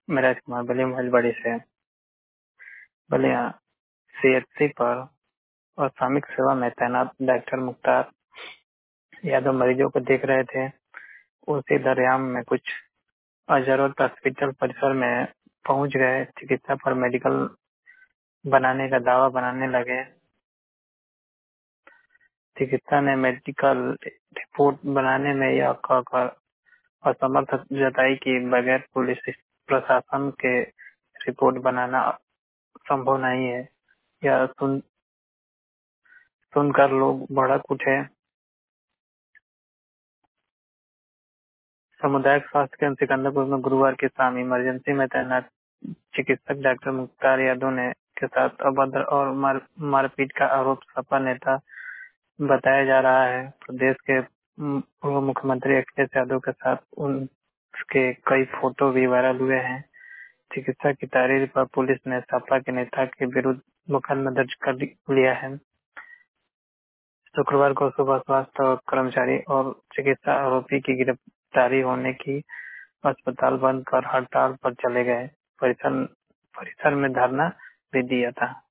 मैं राजकुमार बलिया महलबाड़ी से बलिया सीएचसी पर और सामयिक सेवा में तैनात डॉक्टर मुख्तार यादव मरीजों को देख रहे थे। उसी दरमियान में कुछ जरूरत हॉस्पिटल परिसर में पहुंच गए। चिकित्सा पर मेडिकल बनाने का दावा बनाने लगे। चिकित्सा ने मेडिकल रिपोर्ट बनाने में यह कहकर असमर्थ जताई कि बगैर पुलिस प्रशासन के रिपोर्ट बनाना संभव नहीं है। यह सुनकर लोग भड़क उठे। सामुदायिक स्वास्थ्य केंद्र सिकंदरपुर में गुरुवार की शाम इमरजेंसी में तैनात चिकित्सक डॉक्टर मुख्तार यादव ने के साथ अभद्र और मारपीट का आरोप सपा नेता बताया जा रहा है। प्रदेश के पूर्व मुख्यमंत्री अखिलेश यादव के साथ उनके कई फोटो भी वायरल हुए हैं। चिकित्सा की तारीफ पर पुलिस ने सपा के नेता के विरुद्ध मुकदमा दर्ज कर लिया है। शुक्रवार को सुबह स्वास्थ्य कर्मचारी और चिकित्सा आरोपी की गिरफ्तारी होने की अस्पताल बंद कर हड़ताल पर चले गए। परिसर में धरना भी दिया था।